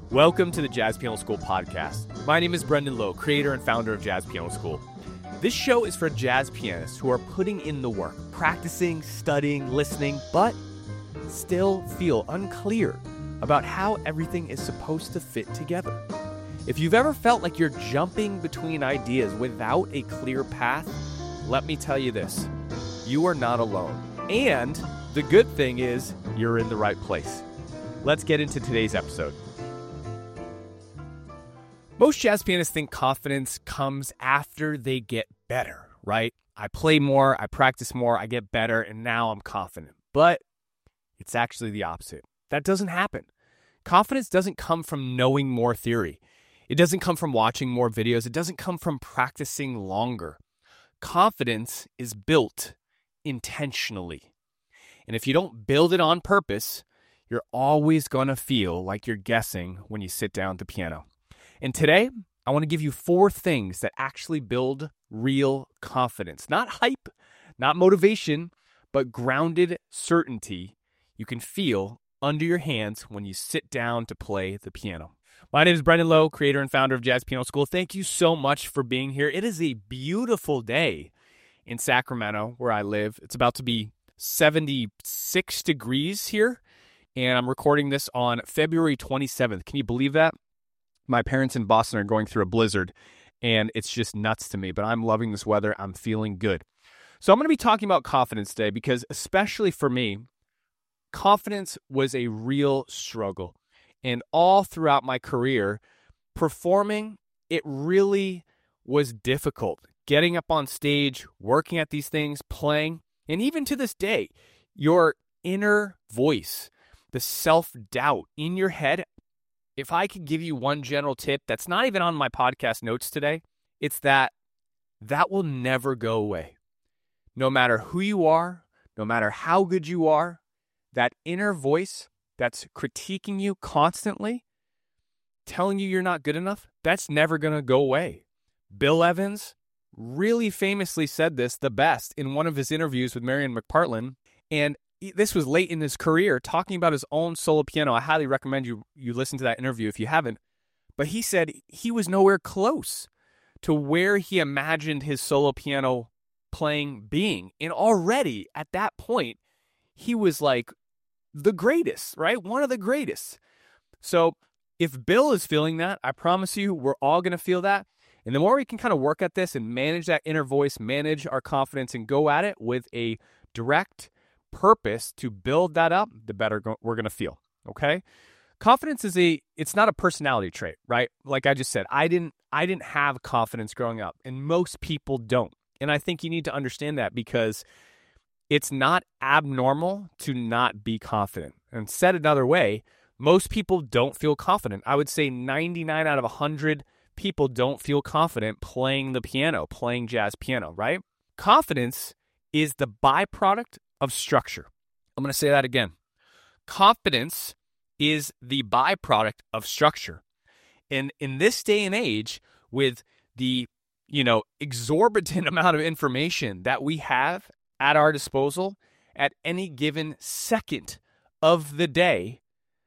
Welcome to the Jazz Piano School podcast. My name is Brendan Lowe, creator and founder of Jazz Piano School. This show is for jazz pianists who are putting in the work, practicing, studying, listening, but still feel unclear about how everything is supposed to fit together. If you've ever felt like you're jumping between ideas without a clear path, let me tell you this, you are not alone. And the good thing is you're in the right place. Let's get into today's episode. Most jazz pianists think confidence comes after they get better, right? I play more, I practice more, I get better, and now I'm confident. But it's actually the opposite. That doesn't happen. Confidence doesn't come from knowing more theory. It doesn't come from watching more videos. It doesn't come from practicing longer. Confidence is built intentionally. And if you don't build it on purpose, you're always going to feel like you're guessing when you sit down at the piano. And today, I want to give you 4 things that actually build real confidence. Not hype, not motivation, but grounded certainty you can feel under your hands when you sit down to play the piano. My name is Brendan Lowe, creator and founder of Jazz Piano School. Thank you so much for being here. It is a beautiful day in Sacramento, where I live. It's about to be 76 degrees here, and I'm recording this on February 27th. Can you believe that? My parents in Boston are going through a blizzard, and it's just nuts to me, but I'm loving this weather. I'm feeling good. So I'm going to be talking about confidence today because, especially for me, confidence was a real struggle. And all throughout my career, performing, it really was difficult. Getting up on stage, working at these things, playing, and even to this day, your inner voice, the self-doubt in your head. If I could give you one general tip that's not even on my podcast notes today, it's that will never go away. No matter who you are, no matter how good you are, that inner voice that's critiquing you constantly, telling you you're not good enough, that's never going to go away. Bill Evans really famously said this the best in one of his interviews with Marion McPartland, and this was late in his career, talking about his own solo piano. I highly recommend you listen to that interview if you haven't. But he said he was nowhere close to where he imagined his solo piano playing being. And already at that point, he was like the greatest, right? One of the greatest. So if Bill is feeling that, I promise you, we're all going to feel that. And the more we can kind of work at this and manage that inner voice, manage our confidence, and go at it with a direct purpose to build that up, the better we're going to feel, okay? Confidence it's not a personality trait, right? Like I just said, I didn't have confidence growing up, and most people don't. And I think you need to understand that because it's not abnormal to not be confident. And said another way, most people don't feel confident. I would say 99 out of 100 people don't feel confident playing the piano, playing jazz piano, right? Confidence is the byproduct of structure. I'm going to say that again. Confidence is the byproduct of structure. And in this day and age, with the exorbitant amount of information that we have at our disposal at any given second of the day,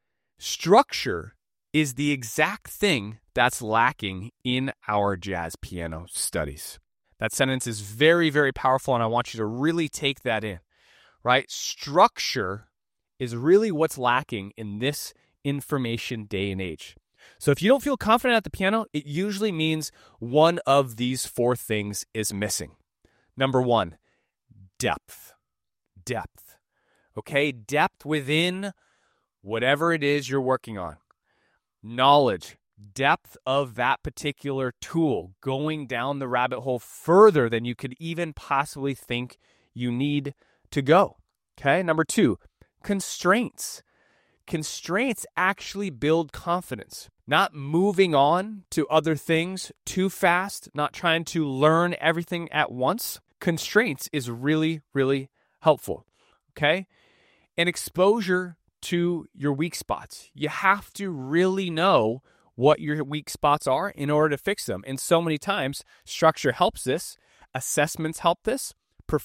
structure is the exact thing that's lacking in our jazz piano studies. That sentence is very, very powerful, and I want you to really take that in. Right? Structure is really what's lacking in this information day and age. So if you don't feel confident at the piano, it usually means one of these 4 things is missing. Number 1, depth. Depth. Okay? Depth within whatever it is you're working on. Knowledge. Depth of that particular tool. Going down the rabbit hole further than you could even possibly think you need to go. Okay, number 2, constraints. Constraints actually build confidence. Not moving on to other things too fast, not trying to learn everything at once. Constraints is really, really helpful. Okay, and exposure to your weak spots. You have to really know what your weak spots are in order to fix them. And so many times, structure helps this, assessments help this,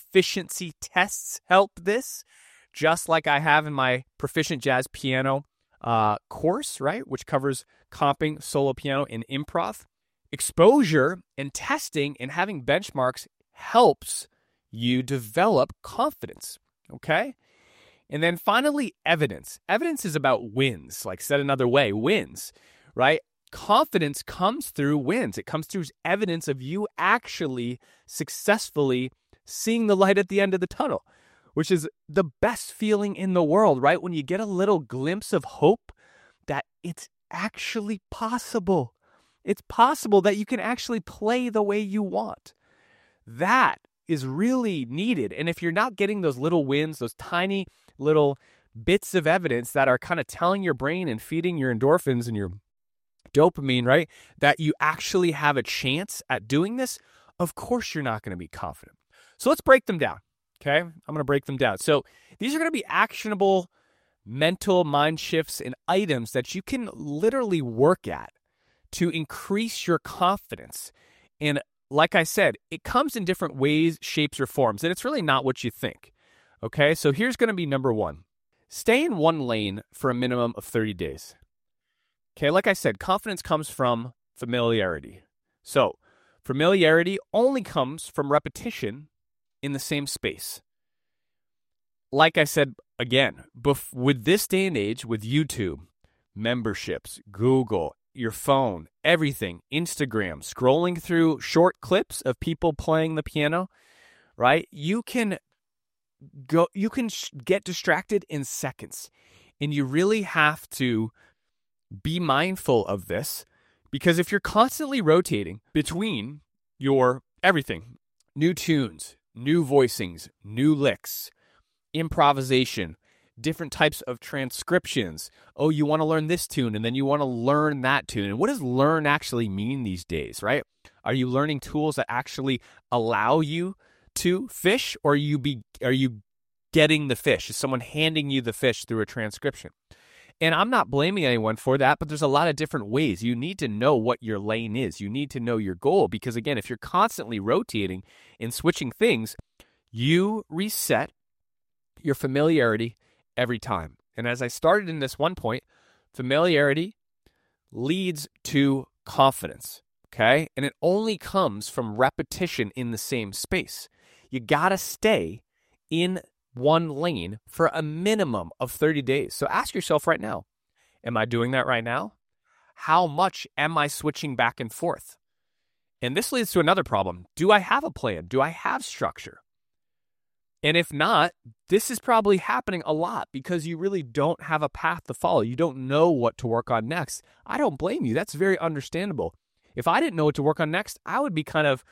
proficiency tests help this, just like I have in my Proficient Jazz Piano course, right, which covers comping, solo piano, and improv. Exposure and testing and having benchmarks helps you develop confidence, okay? And then finally, evidence. Evidence is about wins, like said another way, wins, right? Confidence comes through wins. It comes through evidence of you actually successfully seeing the light at the end of the tunnel, which is the best feeling in the world, right? When you get a little glimpse of hope that it's actually possible. It's possible that you can actually play the way you want. That is really needed. And if you're not getting those little wins, those tiny little bits of evidence that are kind of telling your brain and feeding your endorphins and your dopamine, right, that you actually have a chance at doing this, of course you're not going to be confident. So let's break them down, okay? I'm going to break them down. So these are going to be actionable mental mind shifts and items that you can literally work at to increase your confidence. And like I said, it comes in different ways, shapes, or forms, and it's really not what you think. Okay, so here's going to be number one. Stay in one lane for a minimum of 30 days. Okay, like I said, confidence comes from familiarity. So familiarity only comes from repetition in the same space. Like I said, again, with this day and age, with YouTube, memberships, Google, your phone, everything, Instagram, scrolling through short clips of people playing the piano, right? You can get distracted in seconds. And you really have to be mindful of this, because if you're constantly rotating between your everything, new tunes, new voicings, new licks, improvisation, different types of transcriptions. Oh, you want to learn this tune, and then you want to learn that tune. And what does learn actually mean these days, right? Are you learning tools that actually allow you to fish, or are you getting the fish? Is someone handing you the fish through a transcription? And I'm not blaming anyone for that, but there's a lot of different ways. You need to know what your lane is. You need to know your goal, because again, if you're constantly rotating and switching things, you reset your familiarity every time. And as I started in this one point, familiarity leads to confidence, okay? And it only comes from repetition in the same space. You got to stay in one lane for a minimum of 30 days. So ask yourself right now, am I doing that right now? How much am I switching back and forth? And this leads to another problem. Do I have a plan? Do I have structure? And if not, this is probably happening a lot because you really don't have a path to follow. You don't know what to work on next. I don't blame you. That's very understandable. If I didn't know what to work on next, I would be kind of,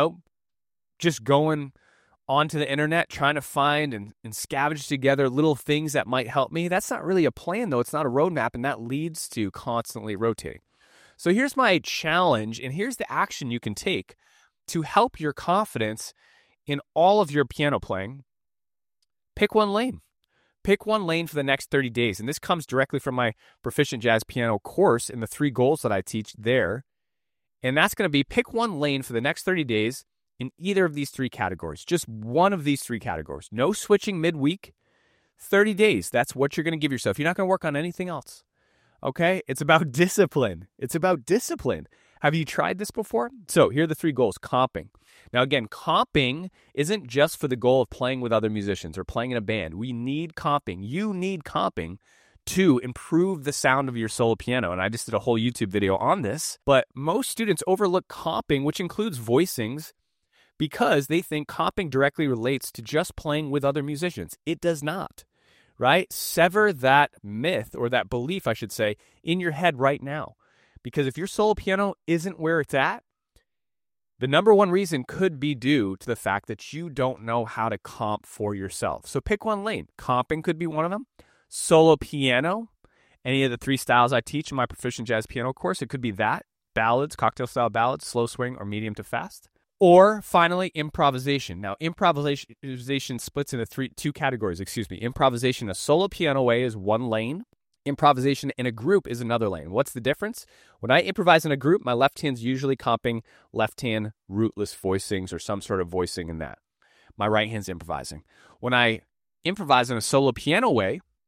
just going onto the internet, trying to find and scavenge together little things that might help me. That's not really a plan, though. It's not a roadmap, and that leads to constantly rotating. So here's my challenge, and here's the action you can take to help your confidence in all of your piano playing. Pick one lane. Pick one lane for the next 30 days. And this comes directly from my Proficient Jazz Piano course and the 3 goals that I teach there. And that's going to be pick one lane for the next 30 days in either of these 3 categories. Just one of these 3 categories. No switching midweek. 30 days. That's what you're going to give yourself. You're not going to work on anything else. Okay? It's about discipline. It's about discipline. Have you tried this before? So here are the 3 goals. Comping. Now again, comping isn't just for the goal of playing with other musicians or playing in a band. We need comping. You need comping to improve the sound of your solo piano. And I just did a whole YouTube video on this. But most students overlook comping, which includes voicings, because they think comping directly relates to just playing with other musicians. It does not, right? Sever that myth, or that belief, I should say, in your head right now. Because if your solo piano isn't where it's at, the number one reason could be due to the fact that you don't know how to comp for yourself. So pick one lane. Comping could be one of them. Solo piano, any of the 3 styles I teach in my Proficient Jazz Piano course, it could be that. Ballads, cocktail style ballads, slow swing, or medium to fast. Or finally, improvisation. Now, improvisation splits into 2 categories. Improvisation a solo piano way is one lane. Improvisation in a group is another lane. What's the difference? When I improvise in a group, my left hand's usually comping left hand rootless voicings or some sort of voicing in that. My right hand's improvising. When I improvise in a solo piano way,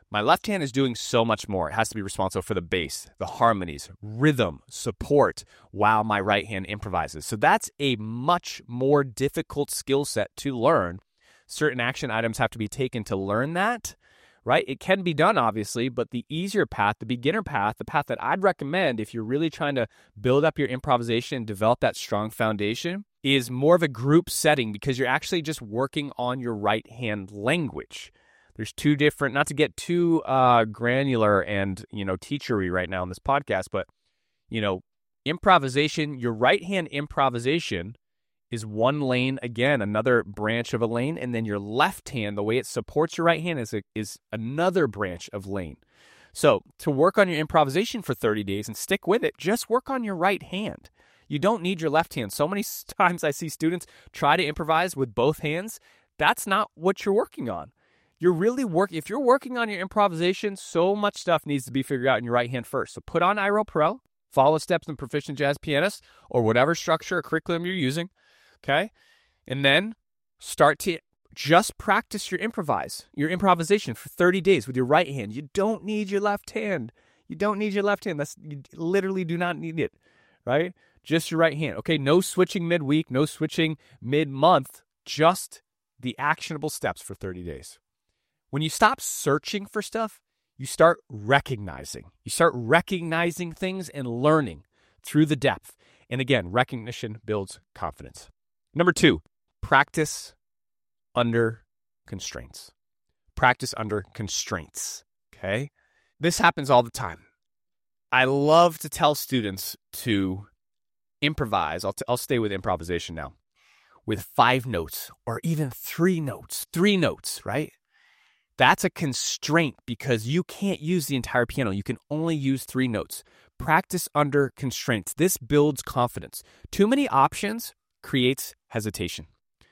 My left hand is doing so much more. It has to be responsible for the bass, the harmonies, rhythm, support, while my right hand improvises. So that's a much more difficult skill set to learn. Certain action items have to be taken to learn that, right? It can be done, obviously, but the easier path, the beginner path, the path that I'd recommend if you're really trying to build up your improvisation and develop that strong foundation is more of a group setting, because you're actually just working on your right hand language. There's two different, not to get too granular and, teachery right now in this podcast, but, improvisation, your right hand improvisation is one lane, again, another branch of a lane, and then your left hand, the way it supports your right hand is another branch of lane. So to work on your improvisation for 30 days and stick with it, just work on your right hand. You don't need your left hand. So many times I see students try to improvise with both hands. That's not what you're working on. If you're working on your improvisation, so much stuff needs to be figured out in your right hand first. So put on iReal Pro, follow steps in Proficient Jazz Pianist, or whatever structure or curriculum you're using, okay? And then start to just practice your improvisation for 30 days with your right hand. You don't need your left hand. You literally do not need it, right? Just your right hand. Okay, no switching midweek, no switching mid-month, just the actionable steps for 30 days. When you stop searching for stuff, you start recognizing. You start recognizing things and learning through the depth. And again, recognition builds confidence. Number 2, practice under constraints. Practice under constraints, okay? This happens all the time. I love to tell students to improvise. I'll stay with improvisation now. With 5 notes or even 3 notes. 3 notes, right? That's a constraint because you can't use the entire piano. You can only use 3 notes. Practice under constraints. This builds confidence. Too many options creates hesitation.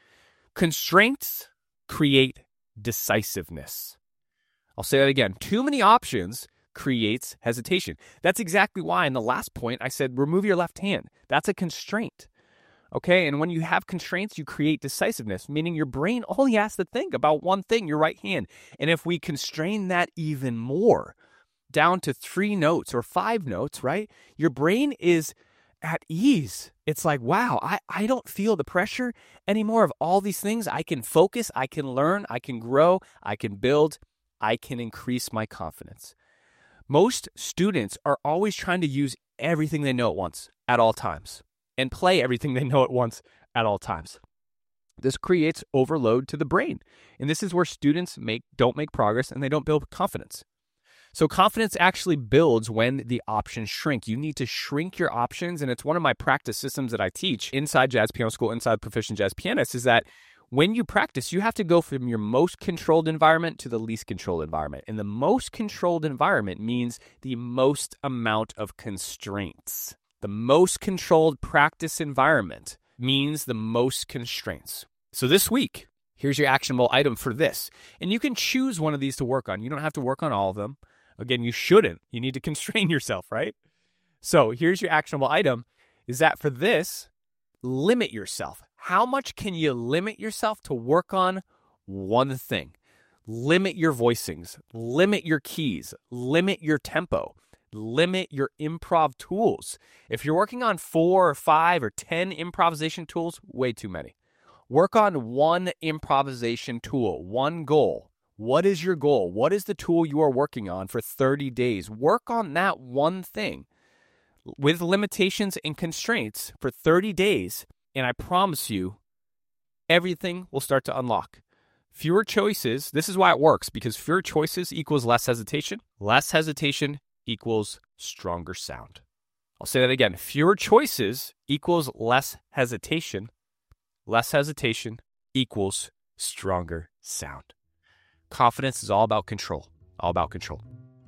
Constraints create decisiveness. I'll say that again. Too many options creates hesitation. That's exactly why in the last point I said remove your left hand. That's a constraint. Okay, and when you have constraints, you create decisiveness, meaning your brain only has to think about one thing, your right hand. And if we constrain that even more down to 3 notes or 5 notes, right, your brain is at ease. It's like, wow, I don't feel the pressure anymore of all these things. I can focus, I can learn, I can grow, I can build, I can increase my confidence. Most students are always trying to use everything they know at once, at all times, and play everything they know at once at all times. This creates overload to the brain. And this is where students don't make progress and they don't build confidence. So confidence actually builds when the options shrink. You need to shrink your options. And it's one of my practice systems that I teach inside Jazz Piano School, inside Proficient Jazz Pianist, is that when you practice, you have to go from your most controlled environment to the least controlled environment. And the most controlled environment means the most amount of constraints. The most controlled practice environment means the most constraints. So this week, here's your actionable item for this. And you can choose one of these to work on. You don't have to work on all of them. Again, you shouldn't. You need to constrain yourself, right? So here's your actionable item, is that for this, limit yourself. How much can you limit yourself to work on one thing? Limit your voicings. Limit your keys. Limit your tempo. Limit your improv tools. If you're working on 4 or 5 or 10 improvisation tools, way too many. Work on one improvisation tool, one goal. What is your goal? What is the tool you are working on for 30 days? Work on that one thing with limitations and constraints for 30 days, and I promise you, everything will start to unlock. Fewer choices, this is why it works, because fewer choices equals less hesitation. Less hesitation equals stronger sound. I'll say that again. Fewer choices equals less hesitation. Less hesitation equals stronger sound. Confidence is all about control. All about control.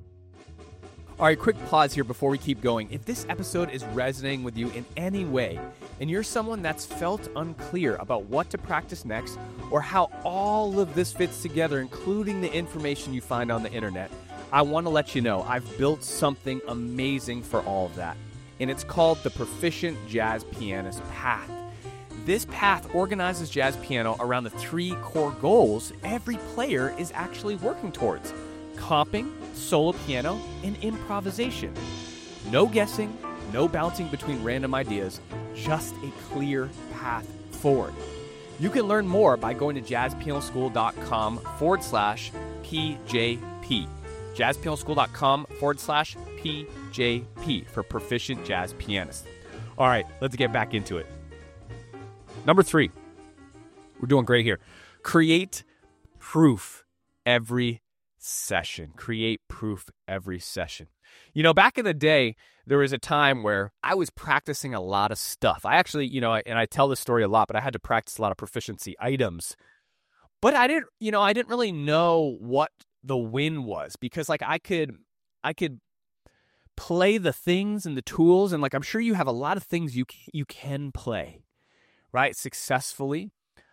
All right, quick pause here before we keep going. If this episode is resonating with you in any way, and you're someone that's felt unclear about what to practice next, or how all of this fits together, including the information you find on the internet, I want to let you know I've built something amazing for all of that. And it's called the Proficient Jazz Pianist Path. This path organizes jazz piano around the 3 core goals every player is actually working towards: comping, solo piano, and improvisation. No guessing, no bouncing between random ideas, just a clear path forward. You can learn more by going to jazzpianoschool.com/PJP. jazzpianoschool.com/PJP for proficient jazz pianist. All right, let's get back into it. Number 3, we're doing great here. Create proof every session. Create proof every session. You know, back in the day, there was a time where I was practicing a lot of stuff. I actually, and I tell this story a lot, but I had to practice a lot of proficiency items. But I didn't really know what the win was, because like I could play the things and the tools, and like I'm sure you have a lot of things you can play, right, successfully,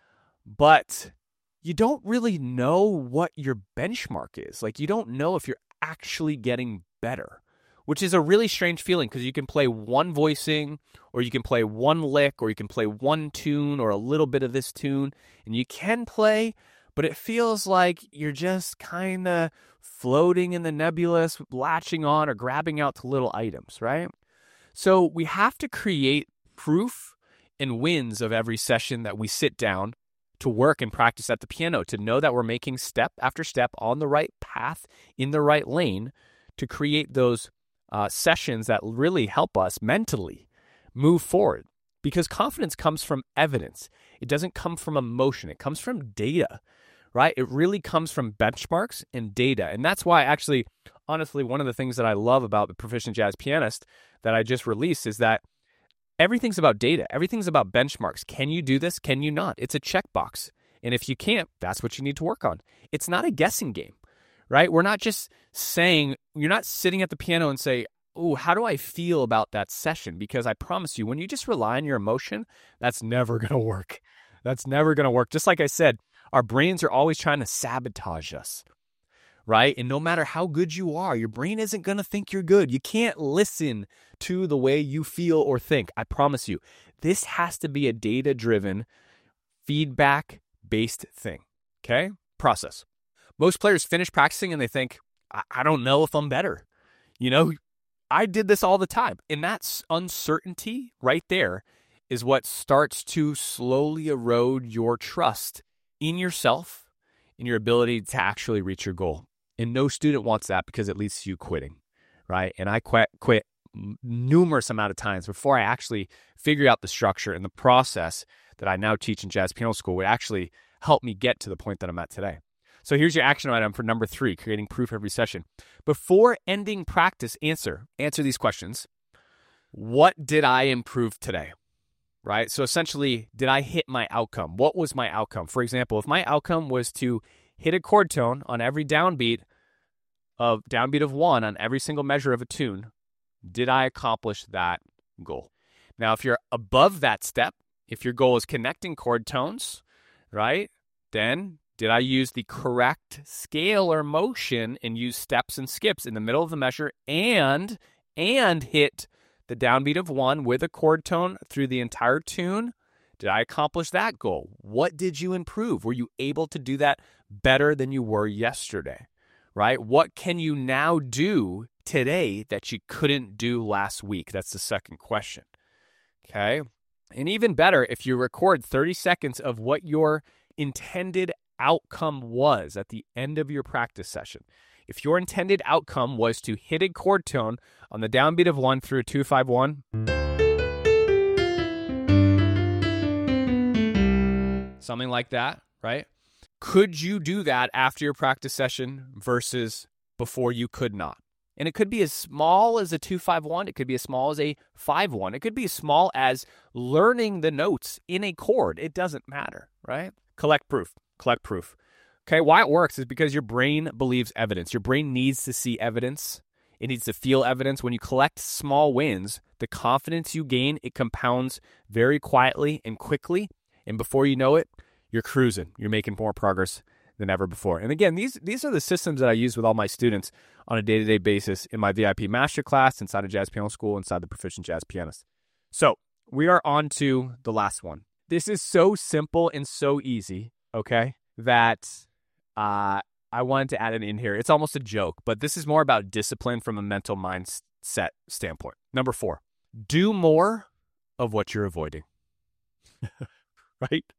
but you don't really know what your benchmark is. Like you don't know if you're actually getting better, which is a really strange feeling, because you can play one voicing, or you can play one lick, or you can play one tune or a little bit of this tune, and you can play, but it feels like you're just kind of floating in the nebulous, latching on or grabbing out to little items, right? So we have to create proof and wins of every session that we sit down to work and practice at the piano, to know that we're making step after step on the right path, in the right lane, to create those sessions that really help us mentally move forward. Because confidence comes from evidence. It doesn't come from emotion. It comes from data, right? It really comes from benchmarks and data. And that's why actually, honestly, one of the things that I love about the Proficient Jazz Pianist that I just released is that everything's about data. Everything's about benchmarks. Can you do this? Can you not? It's a checkbox. And if you can't, that's what you need to work on. It's not a guessing game, right? We're not just saying, you're not sitting at the piano and say, oh, how do I feel about that session? Because I promise you, when you just rely on your emotion, that's never going to work. That's never going to work. Just like I said, our brains are always trying to sabotage us, right? And no matter how good you are, your brain isn't going to think you're good. You can't listen to the way you feel or think. I promise you, this has to be a data-driven, feedback-based thing, okay? Process. Most players finish practicing and they think, I don't know if I'm better. You know, I did this all the time. And that uncertainty right there is what starts to slowly erode your trust in yourself, in your ability to actually reach your goal. And no student wants that, because it leads to you quitting, right? And I quit numerous amount of times before I actually figured out the structure and the process that I now teach in Jazz Piano School would actually help me get to the point that I'm at today. So here's your action item for number 3, creating proof every session. Before ending practice, answer these questions. What did I improve today? Right? So essentially, did I hit my outcome? What was my outcome? For example, if my outcome was to hit a chord tone on every downbeat of 1 on every single measure of a tune, did I accomplish that goal? Now, if you're above that step, if your goal is connecting chord tones, right, then did I use the correct scale or motion and use steps and skips in the middle of the measure and hit the downbeat of 1 with a chord tone through the entire tune? Did I accomplish that goal? What did you improve? Were you able to do that better than you were yesterday, right? What can you now do today that you couldn't do last week? That's the second question, okay? And even better, if you record 30 seconds of what your intended outcome was at the end of your practice session. If your intended outcome was to hit a chord tone on the downbeat of 1 through 2-5-1, something like that, right? Could you do that after your practice session versus before you could not? And it could be as small as a 2-5-1. It could be as small as a 5-1. It could be as small as learning the notes in a chord. It doesn't matter, right? Collect proof. Okay, why it works is because your brain believes evidence. Your brain needs to see evidence. It needs to feel evidence. When you collect small wins, the confidence you gain, it compounds very quietly and quickly. And before you know it, you're cruising. You're making more progress than ever before. And again, these are the systems that I use with all my students on a day-to-day basis in my VIP Masterclass, inside of Jazz Piano School, inside the Proficient Jazz Pianist. So we are on to the last one. This is so simple and so easy, okay, that I I wanted to add it in here. It's almost a joke, but this is more about discipline from a mental mindset standpoint. Number 4, do more of what you're avoiding. Right?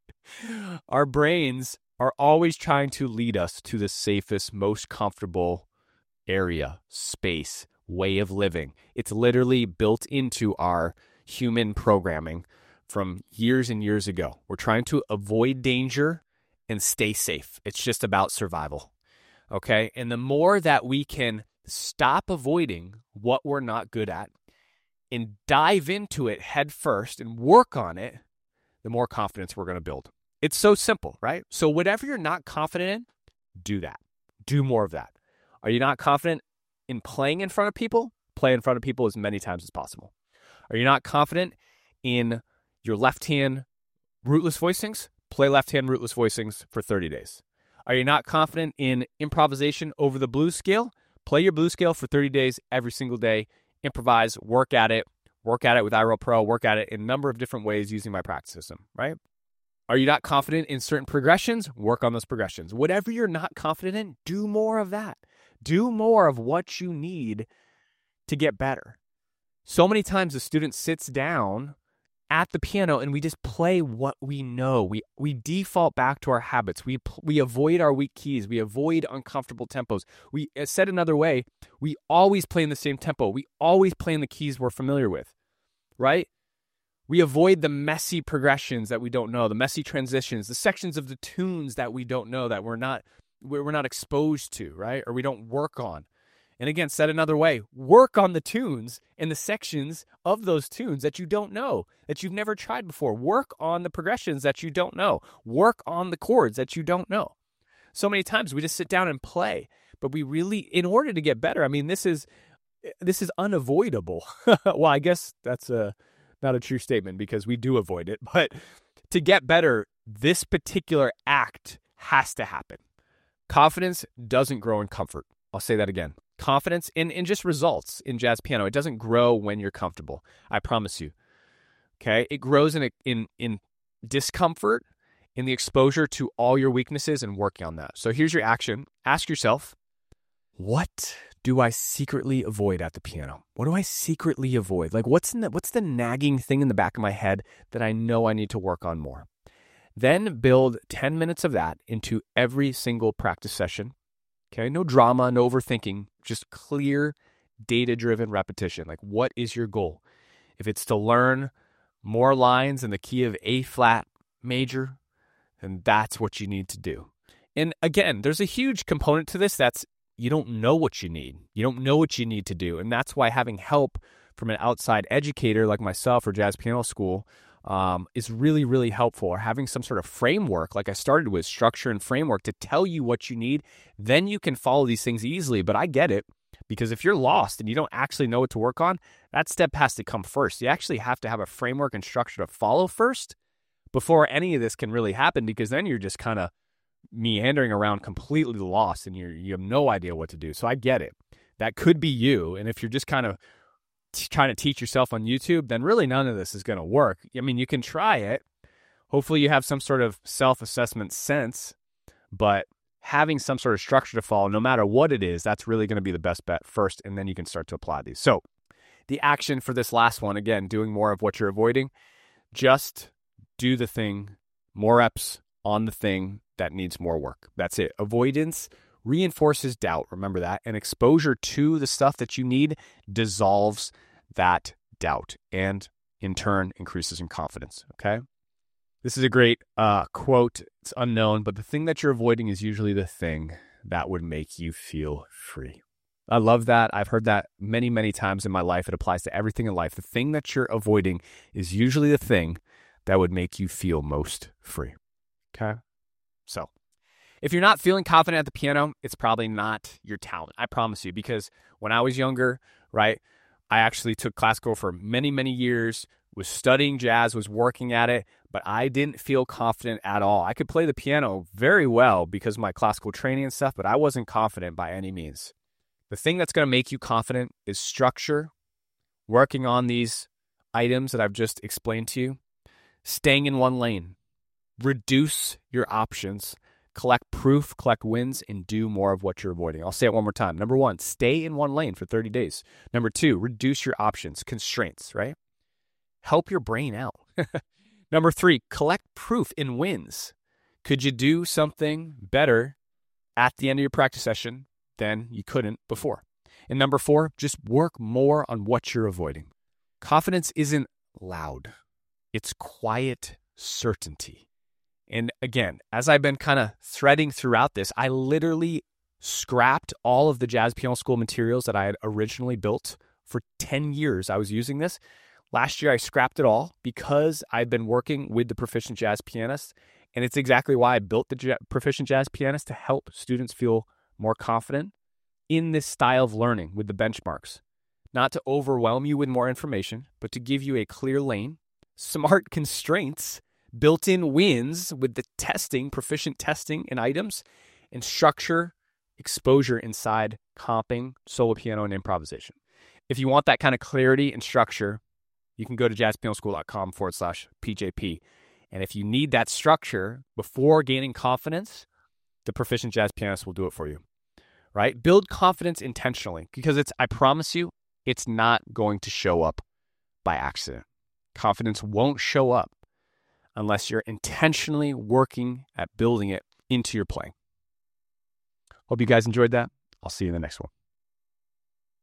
Our brains are always trying to lead us to the safest, most comfortable area, space, way of living. It's literally built into our human programming from years and years ago. We're trying to avoid danger and stay safe. It's just about survival. Okay? And the more that we can stop avoiding what we're not good at and dive into it head first and work on it, the more confidence we're going to build. It's so simple, right? So whatever you're not confident in, do that. Do more of that. Are you not confident in playing in front of people? Play in front of people as many times as possible. Are you not confident in your left-hand rootless voicings? Play left-hand rootless voicings for 30 days. Are you not confident in improvisation over the blues scale? Play your blues scale for 30 days every single day. Improvise, work at it with iRoll Pro, work at it in a number of different ways using my practice system, right? Are you not confident in certain progressions? Work on those progressions. Whatever you're not confident in, do more of that. Do more of what you need to get better. So many times a student sits down at the piano and we just play what we know. We default back to our habits. We avoid our weak keys. We avoid uncomfortable tempos. We, said another way, we always play in the same tempo. We always play in the keys we're familiar with, right? We avoid the messy progressions that we don't know, the messy transitions, the sections of the tunes that we don't know, that we're not exposed to, right? Or we don't work on. And again, said another way, work on the tunes and the sections of those tunes that you don't know, that you've never tried before. Work on the progressions that you don't know. Work on the chords that you don't know. So many times we just sit down and play, but we really, in order to get better, I mean, this is unavoidable. Well, I guess that's not a true statement because we do avoid it, but to get better, this particular act has to happen. Confidence doesn't grow in comfort. I'll say that again. Confidence in just results in jazz piano, it doesn't grow when you're comfortable. I promise you. Okay? It grows in discomfort, in the exposure to all your weaknesses and working on that. So here's your action. Ask yourself, what do I secretly avoid at the piano? What do I secretly avoid? Like what's the nagging thing in the back of my head that I know I need to work on more? Then build 10 minutes of that into every single practice session. Okay, no drama, no overthinking, just clear, data-driven repetition. Like, what is your goal? If it's to learn more lines in the key of A flat major, then that's what you need to do. And again, there's a huge component to this that's you don't know what you need. You don't know what you need to do. And that's why having help from an outside educator like myself or Jazz Piano School is really, really helpful. Or having some sort of framework, like I started with, structure and framework to tell you what you need, then you can follow these things easily. But I get it, because if you're lost and you don't actually know what to work on, that step has to come first. You actually have to have a framework and structure to follow first before any of this can really happen, because then you're just kind of meandering around completely lost and you have no idea what to do. So I get it. That could be you. And if you're just kind of trying to teach yourself on YouTube, then really none of this is going to work. I mean, you can try it. Hopefully you have some sort of self-assessment sense, but having some sort of structure to follow, no matter what it is, that's really going to be the best bet first, and then you can start to apply these. So the action for this last one, again, doing more of what you're avoiding, just do the thing, more reps on the thing that needs more work. That's it. Avoidance reinforces doubt. Remember that. And exposure to the stuff that you need dissolves that doubt and in turn increases in confidence. Okay. This is a great quote. It's unknown, but the thing that you're avoiding is usually the thing that would make you feel free. I love that. I've heard that many, many times in my life. It applies to everything in life. The thing that you're avoiding is usually the thing that would make you feel most free. Okay. So if you're not feeling confident at the piano, it's probably not your talent. I promise you, because when I was younger, right, I actually took classical for many, many years, was studying jazz, was working at it, but I didn't feel confident at all. I could play the piano very well because of my classical training and stuff, but I wasn't confident by any means. The thing that's going to make you confident is structure, working on these items that I've just explained to you, staying in one lane, reduce your options, collect proof, collect wins, and do more of what you're avoiding. I'll say it one more time. Number 1, stay in one lane for 30 days. Number 2, reduce your options, constraints, right? Help your brain out. Number 3, collect proof in wins. Could you do something better at the end of your practice session than you couldn't before? And number 4, just work more on what you're avoiding. Confidence isn't loud. It's quiet certainty. And again, as I've been kind of threading throughout this, I literally scrapped all of the Jazz Piano School materials that I had originally built. For 10 years, I was using this. Last year, I scrapped it all because I've been working with the Proficient Jazz Pianist. And it's exactly why I built the Proficient Jazz Pianist, to help students feel more confident in this style of learning with the benchmarks. Not to overwhelm you with more information, but to give you a clear lane, smart constraints, built-in wins with the testing, proficient testing and items, and structure, exposure inside comping, solo piano, and improvisation. If you want that kind of clarity and structure, you can go to jazzpianoschool.com/PJP. And if you need that structure before gaining confidence, the Proficient Jazz Pianist will do it for you, right? Build confidence intentionally, because I promise you, it's not going to show up by accident. Confidence won't show up unless you're intentionally working at building it into your playing. Hope you guys enjoyed that. I'll see you in the next one.